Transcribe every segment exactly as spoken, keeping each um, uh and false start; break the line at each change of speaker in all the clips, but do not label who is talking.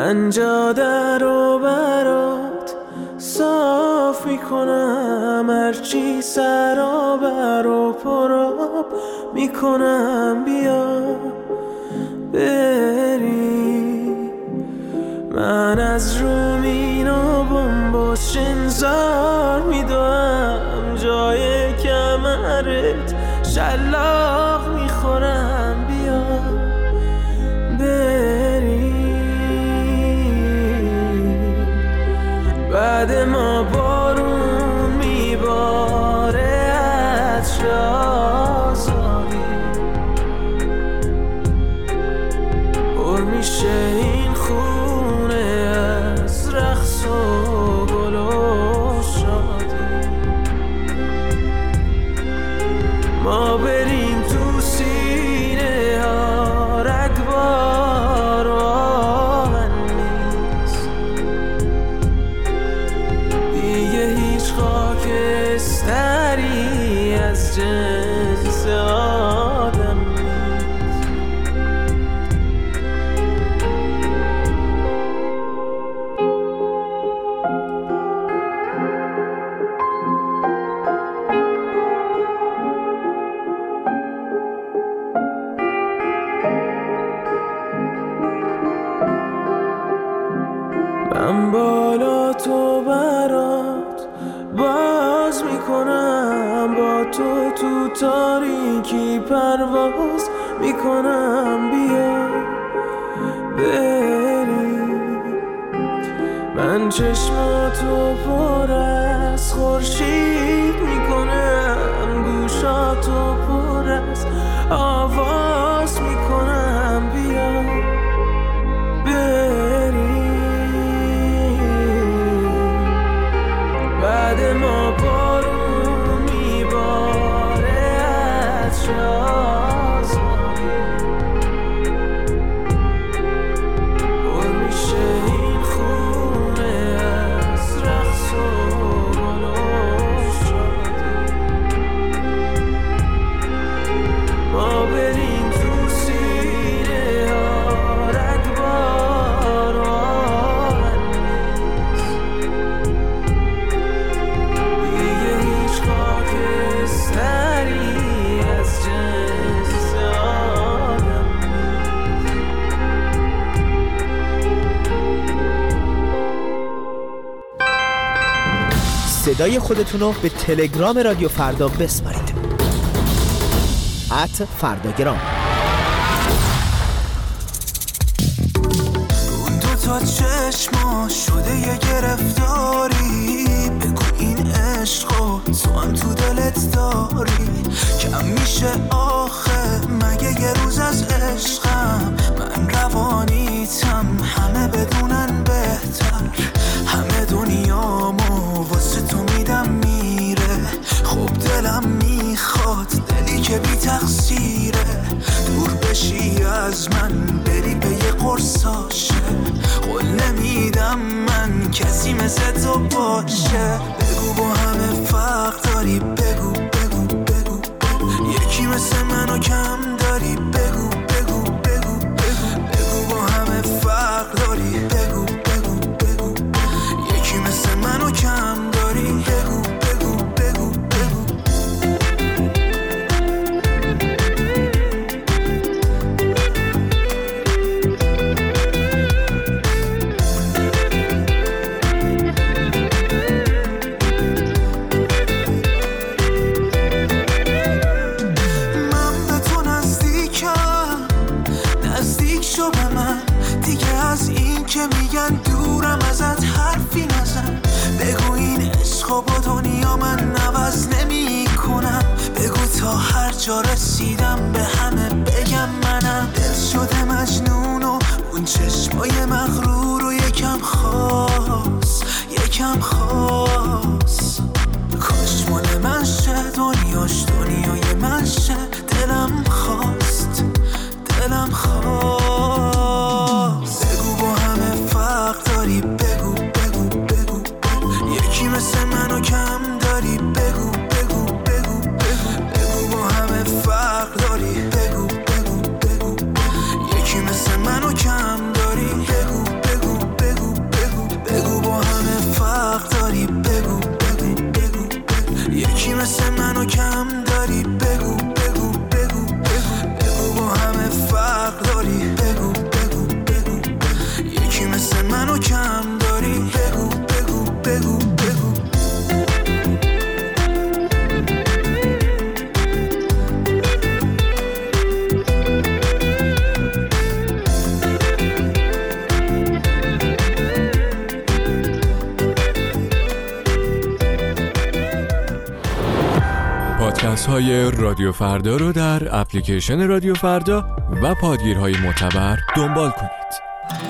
من جاده رو برات صاف میکنم، هرچی سرابر و پراب میکنم، بیا بری. من از رومین و بمباس شنزار میدوام، جای کمرت شلاق میخورم، بیا بری. بعد ما بارون میباره از شازاری، پر میشه این خونه از رقص و گل و شادی. ما بریم تو سینه ها رگبار و آهن نیست، دیگه هیچ خاکستری از جنس آدم نیست. من بالا تو برات باز میکنم، با تو تو تاریکی پرواز میکنم، بیا بری. من چشماتو پر از خورشید میکنم، گوشاتو پر از آواز میکنم، بیا بری. بعد ما بارون میباره از شازاری، پر میشه این خونه از رقص و گل و شادی. ما بریم تو سینه ها رگبار و آهن نیست، دیگه هیچ خاکستری از جنس آدم نیست.
صدای خودتون رو به تلگرام رادیو فردا بسپارید. ات فرداگرام.
اون دو تا چشما شده یه گرفتاری، بگو این عشقو تو هم تو دلت داری. کم میشه آخه مگه یه روز از عشقم، من روانیتم همه بدونن بهتر، همه دنیامو واسه تو میدم میره. خب دلم میخواد دلی که بی تقصیره، دور بشی از من بری به یه قرصاشه. قول نمیدم من کسی مثل تو باشه، بگو با همه فرق داری، بگو بگو بگو بگو یکی مثل منو کم داری، بگو بگو بگو بگو بگو با همه فرق داری، بگو بگو بگو یکی مثل منو کم داری، بگو بگو بگو بگو. میگن دورم ازت حرفی نزن، بگو این عشقو با دنیا من نوز نمی کنم. بگو تا هر جا رسیدم به همه بگم منم، دل شده مجنون و اون چشمای مغرور و یکم خاص یکم خاص. کاش مال من شه دنیاش دنیای من شه، دلم خواست دلم خواست. بگو با همه فرق داری، بگو بگو بگو بگو یکی مثل منو کم داری، بگو بگو بگو بگو بگو با همه فرق داری، بگو بگو بگو یکی مثل منو کم داری، بگو بگو
های رادیو فردا رو در اپلیکیشن رادیو فردا و پادگیرهای معتبر دنبال کنید.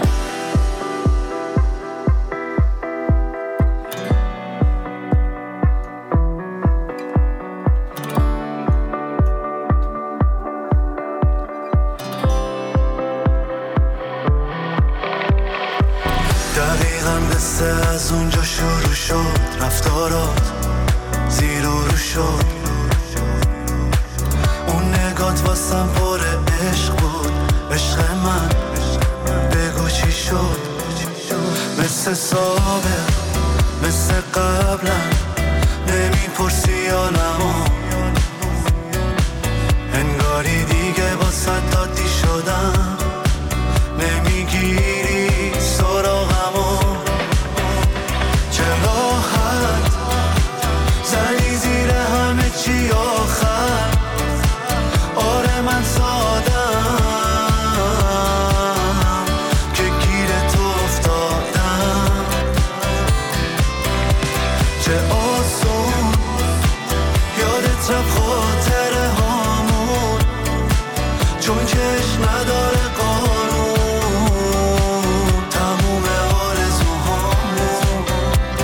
دقیقاً قصه از اونجا شروع شد، رفتارات زیر و رو شد، اون نگات واسم پر عشق بود، عشق من بگو چی شد، مثل سابق مثل قبلا نمیپرسی حالمو، انگاری دیگه واسه دادی شدم، نمیگیری سراغمو، چه راحت زنی زیر همه چی آخر، آره من سادم که گیر تو افتادم، چه آسون یادت رفت خاطره هامون، چون چشم نداره قانون، تموم آرزوهامون.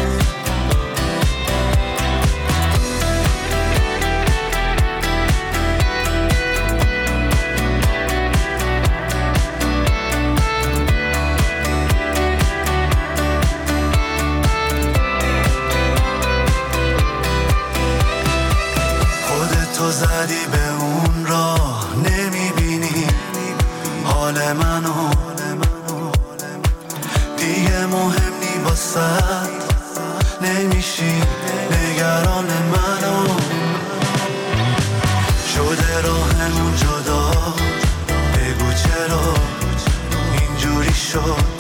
خودتو زدی به اون راه، نمیبینی حال منو، دیگه مهم نی واسد، نمیشی نگران منو، شده راهمون جدا، بگو چرا اینجوری شد،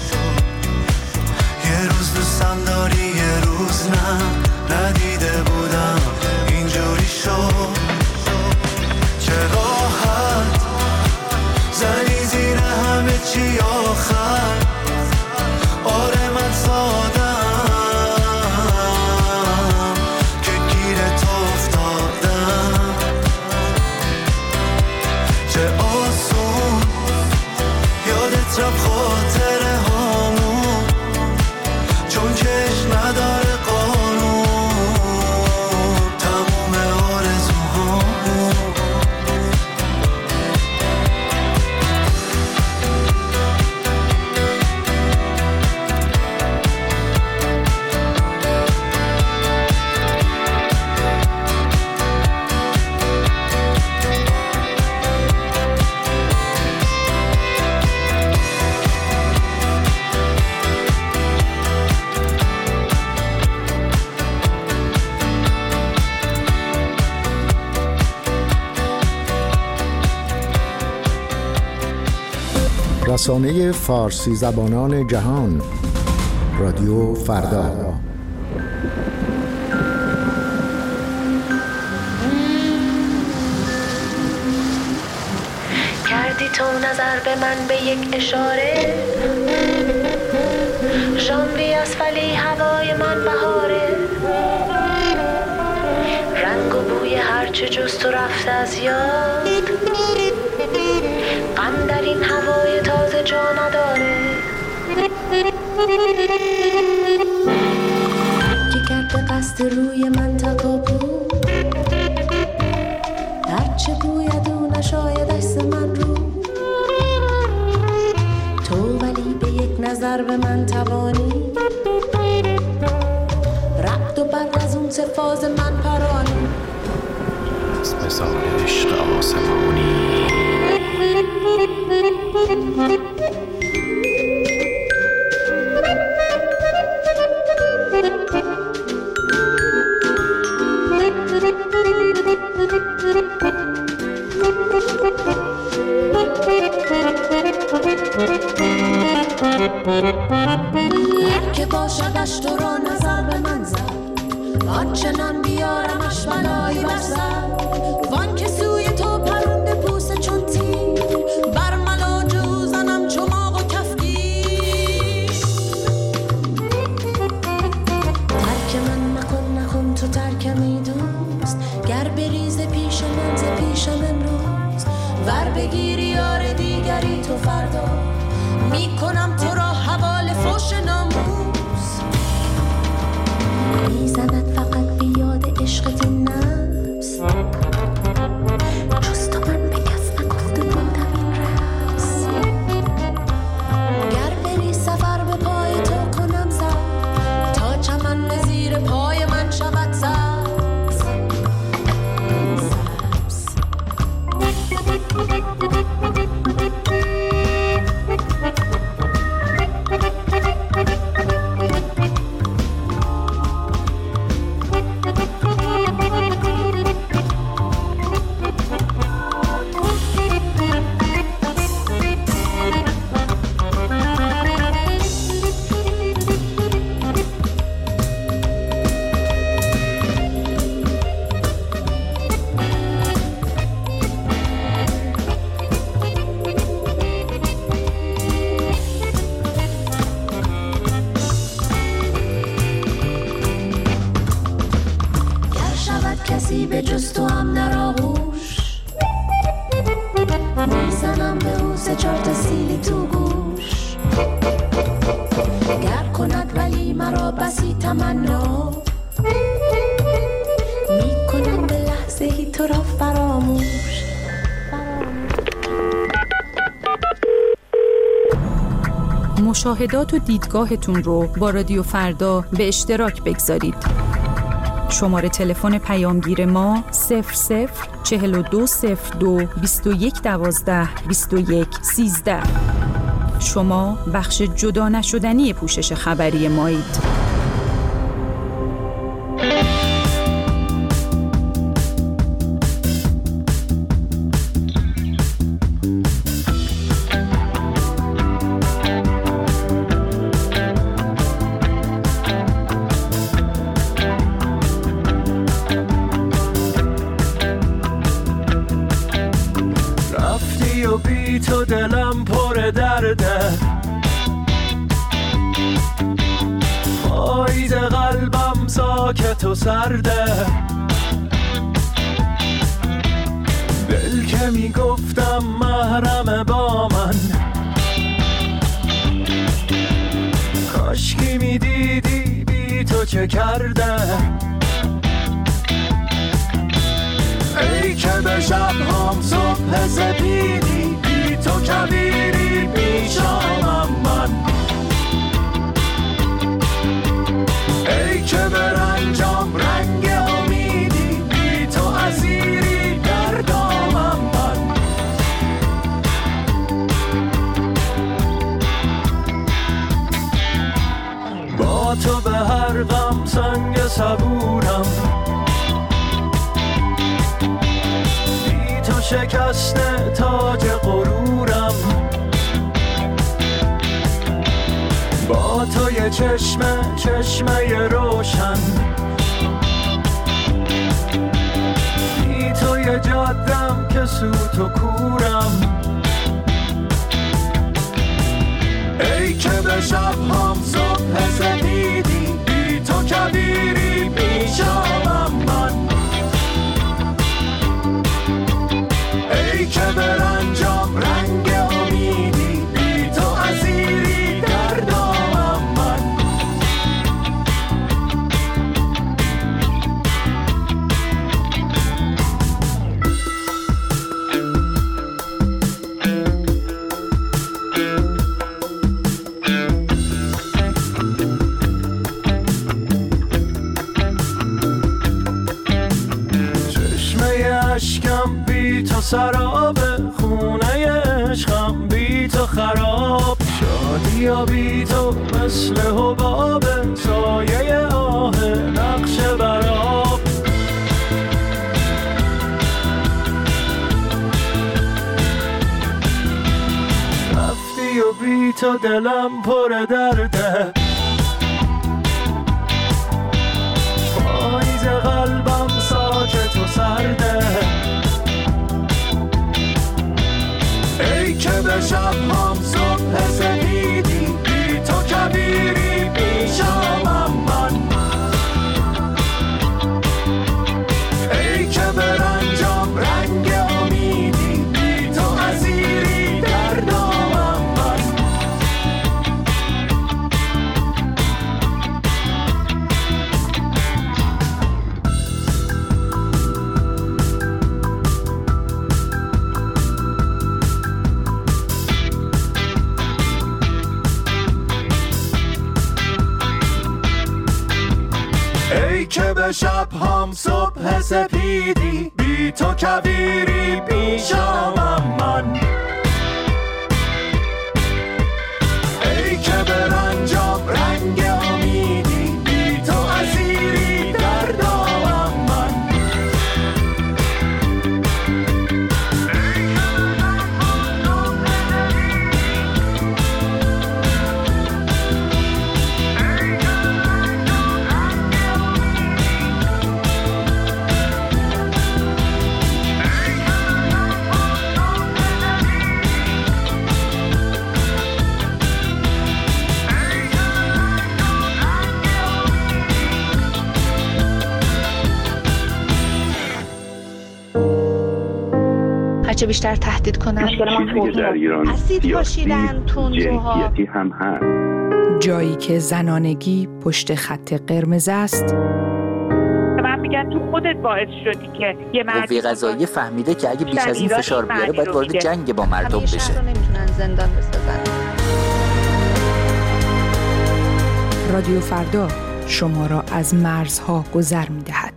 یه روز دوستم داری یه روز نه، ندیده بودم اینجوری شد، چه راحت زنی زیر همه چی آخر، آره من سادم که گیر تو افتادم، چه آسون یادت رفت خاطره هامون، چون چشم نداره قانون، تموم آرزوهامون.
رسانه فارسی زبانان جهان، رادیو فردا.
کردی تو نظر به من به یک اشاره، ژانویه است ولی هوای من بهاره، رنگ و بوی هرچه جز تو رفته از یاد، غم در این هوای تازه جا نداره، که کرد به قصد روی من تکاپو، هرچه گوید او نشاید عکس من رو، تو ولی به یک نظر به من توانی، رعد و برق از اون سفاز من پرانی،
از مثال عشق آسمانی.
هر که باشدش تو را نظر به من زد، آنچنان بیارمش بلایی بر سر، وان که سوی تو پرنده بوسه چون تیر، بر ملا جو زنم چماق و کفگیر، ترک من نکن نکن تو ترکمی دوست، گر بریز بگیری یار دیگری تو فردا میکنم تو را حوال فوش ناموس میزند فقط بیاد عشقت نفس جز تو من به کس نگفته بودم این رفس گر بری سفر به پای تو کنم سر تا چمن به زیر پای من شود سر کسی به جز تو هم در آغوش میزنم به او سه چار تا سیلی تو گوش گر کند ولی مرا بسی تمنا میکنم به لحظه ای تو را فراموش.
مشاهدات و دیدگاهتون رو با رادیو فردا به اشتراک بگذارید. شماره تلفن پیامگیر ما صفر صفر چهل و دو صفر دو بیست و یک دوازده بیست و یک سیزده. شما بخش جدا نشدنی پوشش خبری مایید.
تو دلم پر درده پاییز قلبم ساکت و سرده دل که میگفتم محرم با من کاشکی میدیدی بی تو چه کرده ای که به شب هم صبح سپیدی بی تو کبیری پیشامم من ای که به رنجام رنگ امیدی بی تو اسیری در دامم من با تو به هر غم سنگ صبورم شکسته تاج غرورم با تو یه چشمه چشمه روشن بی تو یه جادم که سوت و کورم ای که به شب هم صبح سپیدی بی تو کبیری پیشامم من ای که به رنجام رنگ امیدی بی تو اسیری در دامم من چشمه اشکم بی تو سراب خونه عشقم بی تو خراب شادی یا بی تو مثل حباب سایه آه نقش براب رفتی و بی تو دلم پر درده پاییز قلبم ساکت و سرده ای که به شب هم صبح سپیدی بی تو کبیری پیشامم من ای که به رنجام رنگ امیدی بی تو همه شب هم صبح سپیدی، بی تو کویری پیشامم من. ای که به رنجام رنگ امیدی، بی تو اسیری در دامم من.
هرچه بیشتر تهدید کنن
مشکل ما توهین
اسید پاشیدن تندروها
هم هست.
جایی که زنانگی پشت خط قرمز است.
من میگن تو خودت باعث شدی که یه مرد
قوه قضاییه فهمیده که اگه بیش از این فشار بیاره باید وارد جنگ با مردم بشه.
شهر رو نمیتونن زندان بسازن.
رادیو فردا شما را از مرزها گذر می‌دهد.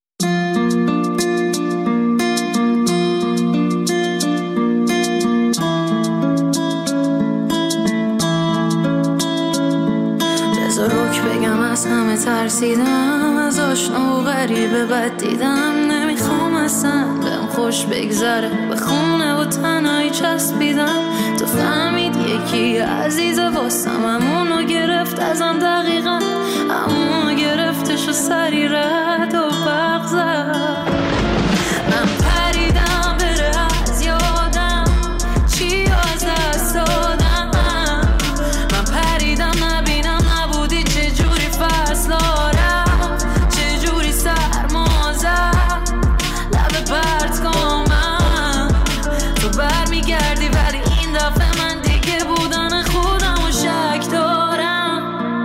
روک بگم از همه ترسیدم، از آشنا و غریبه بد دیدم. نمیخوام اصلا بهم خوش بگذره، به خونه و تنهایی چسبیدم. تو فهمید یکی عزیزه واسم، همونو گرفت ازم دقیقا، همونو گرفتش و سری رد و برق زد. من پریدم بره از یادم، چی از دست دادم. من پریدم نبینم نبودی، چجوری فصل رفت، چجوری سرما زد، لب پرت کن من. تو برمیگردی ولی این دفعه من دیگه بودن خودم و شک دارم.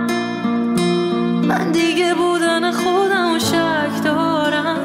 من دیگه بودن خودم و شک دارم.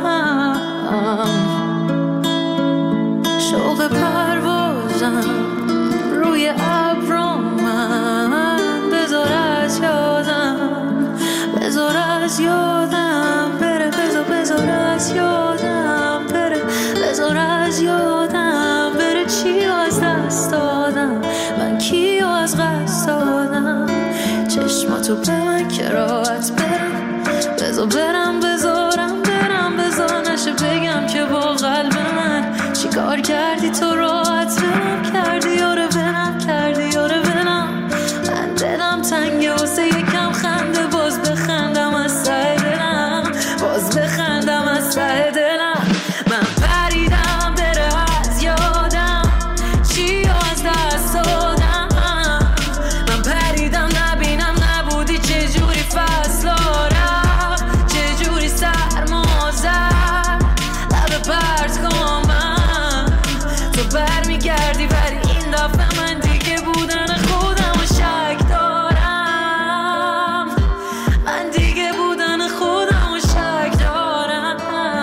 شوق پروازم روی ابرام، من بذار از یادم، بذار از یادم بره، بذار بذار از یادم بره، بذار از یادم بره. چی از دست دادم من، کی از قصد دادم. چشماتو به من که راحت برم، بذار برم بذارم برم، بذار نشه بگم که با قلب من چی کار کردی تو راحت برم کردی. یاره برم کردی یاره برم. من دلم تنگه واسه یکم خنده، باز بخندم از ته دلم، باز بخندم از ته دلم. من پریدم بره از یادم، چی از دست دادم. من پریدم نبینم نبودی، چجوری فصل رفت، چجوری سرما زد، لب پرت کن من. تو برمیگردی ولی این دفعه من دیگه بودن خودم و شک دارم. من دیگه بودن خودم و شک دارم.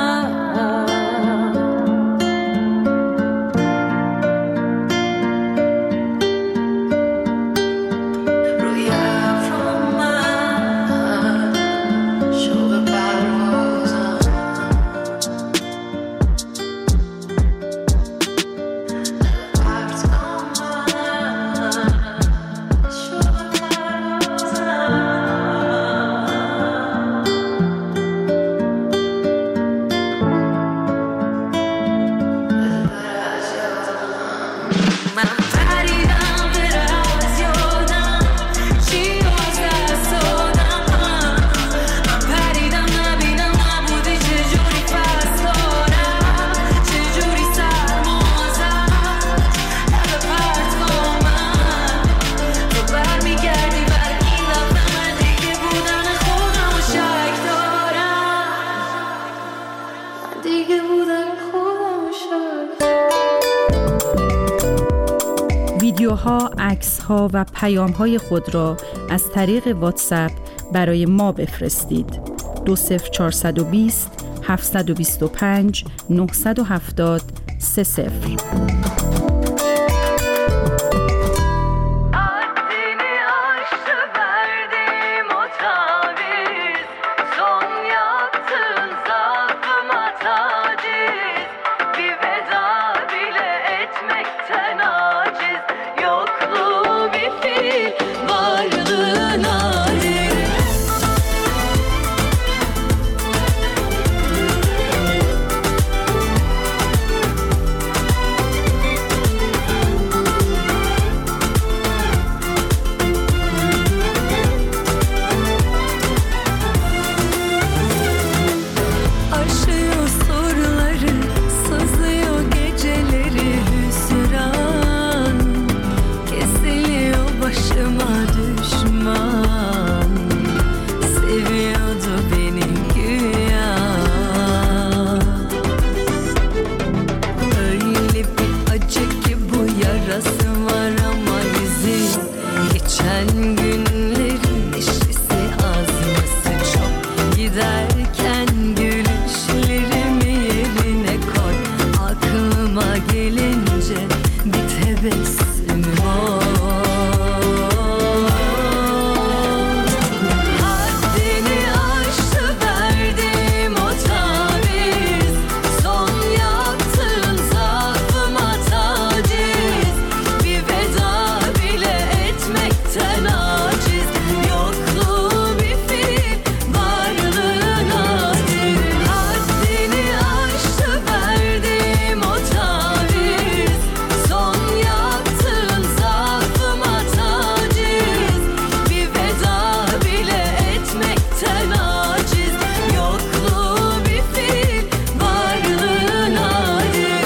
روی ابرام من شوق پروازم، پرت کن من. شوق پروازم. من پریدم بره از یادم، چی از دست دادم. من پریدم نبینم نبودی، چجوری فصل رفت، چجوری سرما زد، لب پرت کن من. تو برمیگردی ولی این دفعه من دیگه بودن خودم و شک دارم. من دیگه بودن خودم و شک دارم.
ویدیوها، عکس‌ها و پیام‌های خود را از طریق واتساپ برای ما بفرستید. دو صفر چهارصد و بیست هفتصد و بیست و پنج نهصد و هفتاد سه صفر.
Son yaptı
gelince bir tebessüm var. Haddini aştı verdiğim o taviz, son yaptığın zaafıma taciz, bir veda bile etmekten aciz, yokluğu bir fiil, varlığı nadir. Haddini aştı verdiğim o taviz, son yaptığın zaafıma taciz, bir veda bile etmekten aciz, yokluğu bir fiil, varlığı nadir.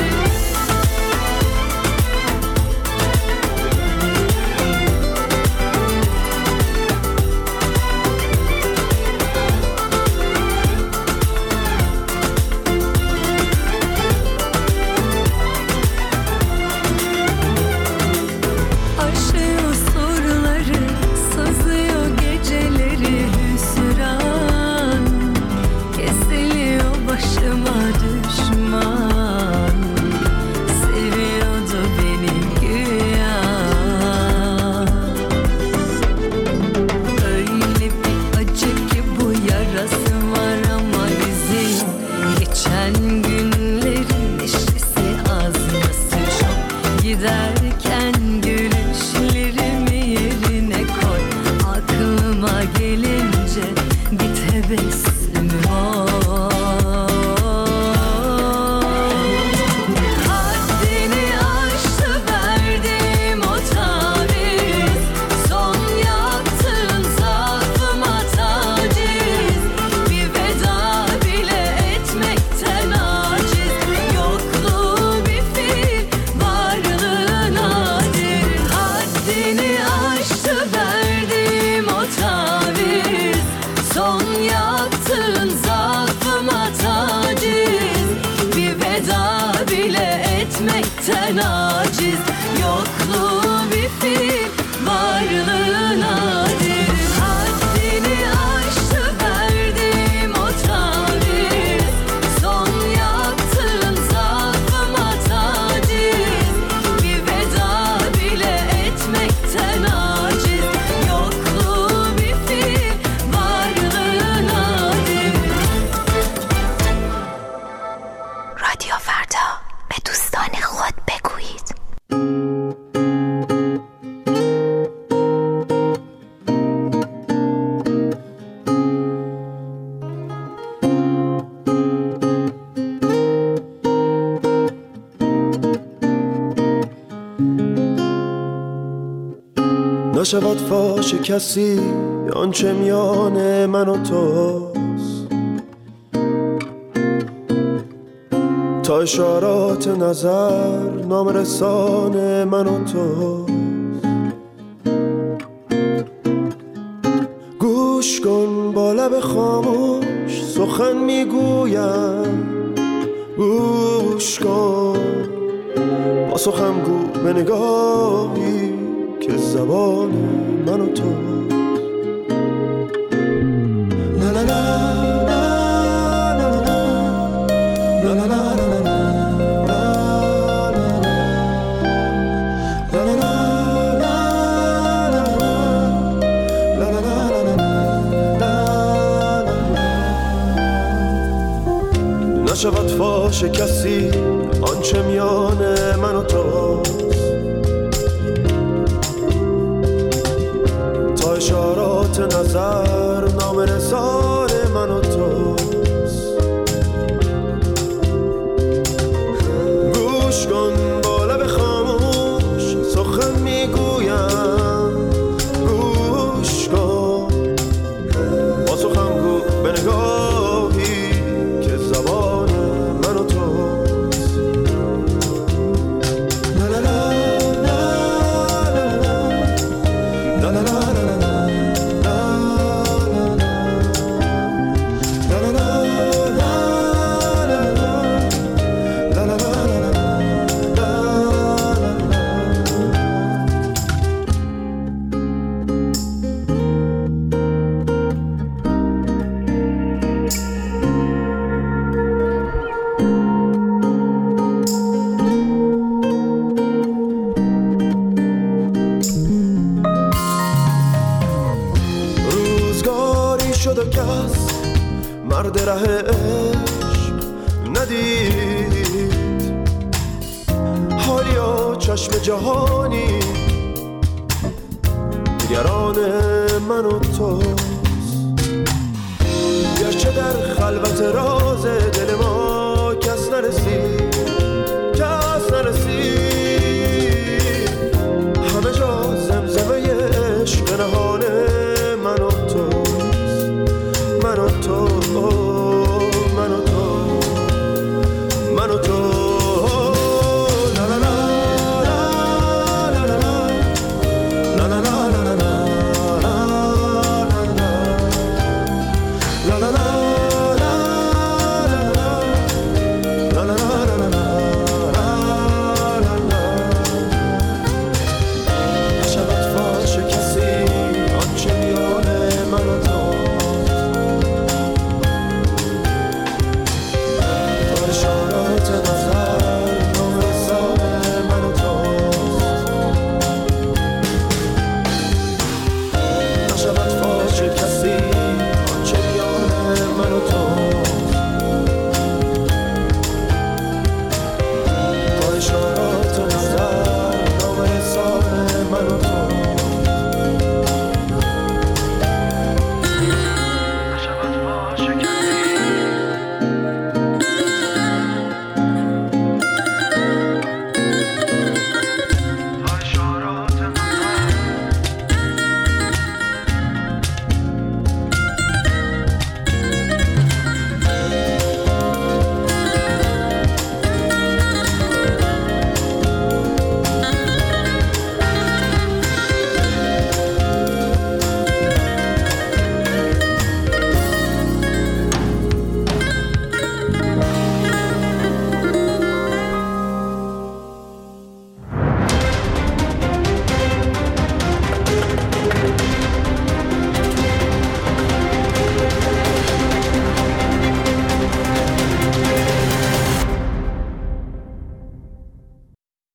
Aşıyor soruları, sızıyor geceleri hüsran, kesiliyor başıma düşman, seviyordu beni güya. Öyle bir acı ki bu yarası var ama bizim geçen günlerin neşesi az nasıl çok, giderken gülüşlerimi yerine koy, aklıma gelince bir tebessüm var. Haddini aştı verdiğim o taviz, son yaptığın zaafıma taciz, bir veda bile etmekten aciz, yokluğu bir fiil, varlığı nadir. Haddini aştı verdiğim o taviz, son yaptığın zaafıma taciz, bir veda bile etmekten aciz, yokluğu bir fiil, varlığı nadir. Haddini aştı verdiğim o taviz, son yaptığın zaafıma taciz, bir veda bile etmekten aciz, yokluğu bir fiil, varlığı nadir.
رادیو فردا به دوستان خود بگویید.
نشود فاش کسی آنچه میان من و توست، تا اشارات نظر نام رسان من و توست. گوش کن با لب خاموش سخن میگویم، گوش کن با سخن گو به نگاهی که زبان من و تو. لا لا لا نشود فاش کسی آنچه میان من و توست، تا اشارات نظر نام رسان من و توست. گوش کن با لب خاموش سخن میگویم، گوش کن با سخن گو به نگاهی که زبان من و توست. لا لا لا لا لا لا لا لا لا لا لا
عشق ندید، حالیا چشم جهانی نگران من و توست، گرچه در خلوت راز دل